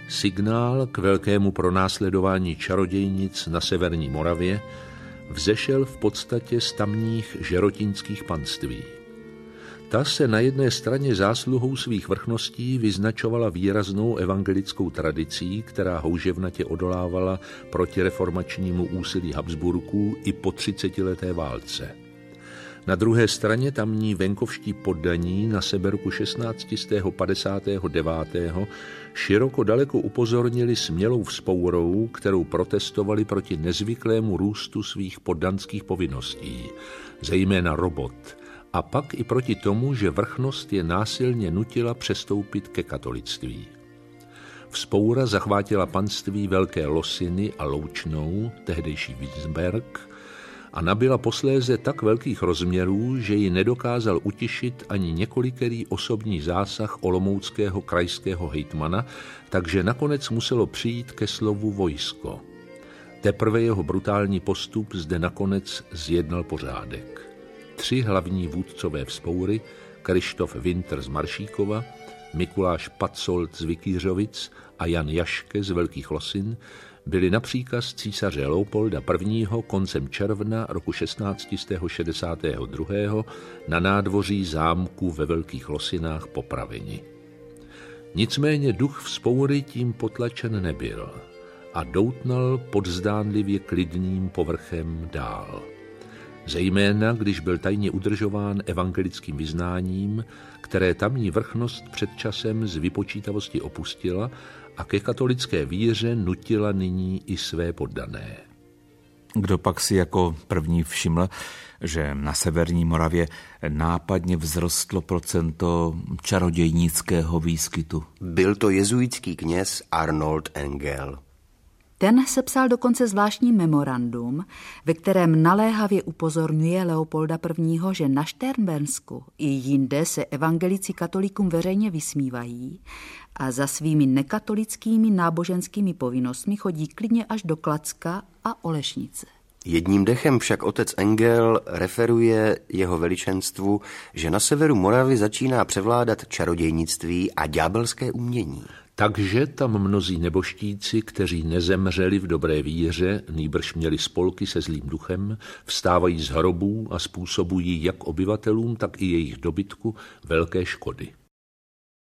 Signál k velkému pronásledování čarodějnic na severní Moravě vzešel v podstatě z tamních žerotínských panství. Ta se na jedné straně zásluhou svých vrchností vyznačovala výraznou evangelickou tradicí, která houževnatě odolávala protireformačnímu úsilí Habsburků i po 30leté válce. Na druhé straně tamní venkovští poddaní na seberku 1659. široko daleko upozornili smělou vzpourou, kterou protestovali proti nezvyklému růstu svých poddanských povinností, zejména robot, a pak i proti tomu, že vrchnost je násilně nutila přestoupit ke katolictví. Vzpoura zachvátila panství Velké Losiny a Loučnou, tehdejší Wiesberg, a nabyla posléze tak velkých rozměrů, že ji nedokázal utišit ani několikerý osobní zásah olomouckého krajského hejtmana, takže nakonec muselo přijít ke slovu vojsko. Teprve jeho brutální postup zde nakonec zjednal pořádek. 3 hlavní vůdcové vzpoury, Krištof Winter z Maršíkova, Mikuláš Patzold z Vikířovic a Jan Jaške z Velkých Losin, byli na příkaz císaře Leopolda I. koncem června roku 1662. na nádvoří zámku ve Velkých Losinách popraveni. Nicméně duch vzpoury tím potlačen nebyl a doutnal pod zdánlivě klidným povrchem dál. Zejména, když byl tajně udržován evangelickým vyznáním, které tamní vrchnost před časem z vypočítavosti opustila a ke katolické víře nutila nyní i své poddané. Kdo pak si jako první všiml, že na severní Moravě nápadně vzrostlo procento čarodějnického výskytu? Byl to jezuitský kněz Arnold Engel. Ten sepsal dokonce zvláštní memorandum, ve kterém naléhavě upozorňuje Leopolda I., že na Šternbernsku i jinde se evangelici katolíkům veřejně vysmívají a za svými nekatolickými náboženskými povinnostmi chodí klidně až do Klacka a Olešnice. Jedním dechem však otec Engel referuje jeho veličenstvu, že na severu Moravy začíná převládat čarodějnictví a ďábelské umění. Takže tam mnozí neboštíci, kteří nezemřeli v dobré víře, nýbrž měli spolky se zlým duchem, vstávají z hrobů a způsobují jak obyvatelům, tak i jejich dobytku velké škody.